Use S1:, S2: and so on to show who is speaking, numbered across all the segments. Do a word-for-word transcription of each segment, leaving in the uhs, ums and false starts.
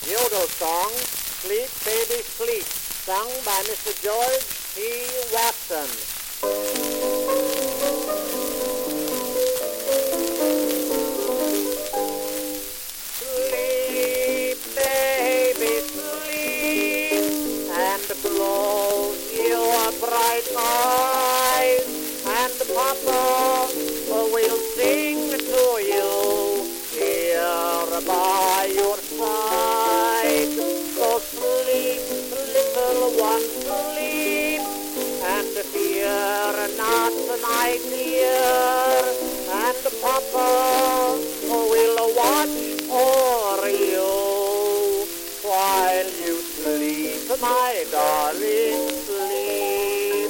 S1: Yodel song, Sleep Baby Sleep, sung by Mister George P. Watson. Sleep, baby, sleep, and close your bright eyes, and Papa will sing to you here by your side. So sleep, little one, sleep, and fear not tonight, dear, and Papa will watch over you while you sleep, my darling, sleep.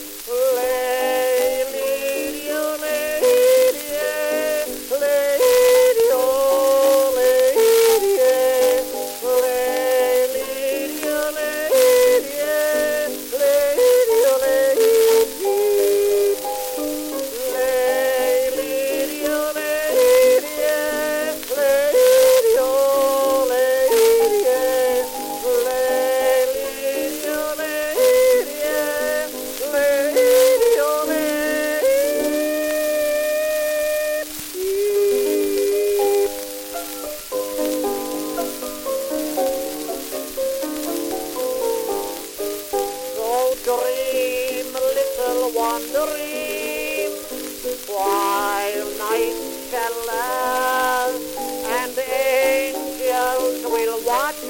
S1: Lay, lady, oh, lady, lady, oh, lady, lay, lady, oh, lady, lady, oh, lady, lay, lady, oh, lady, lady, oh, lady, lay, lady, oh, lady, lady, oh, lady. So dream, little one, dream, while night shall last, and angels will watch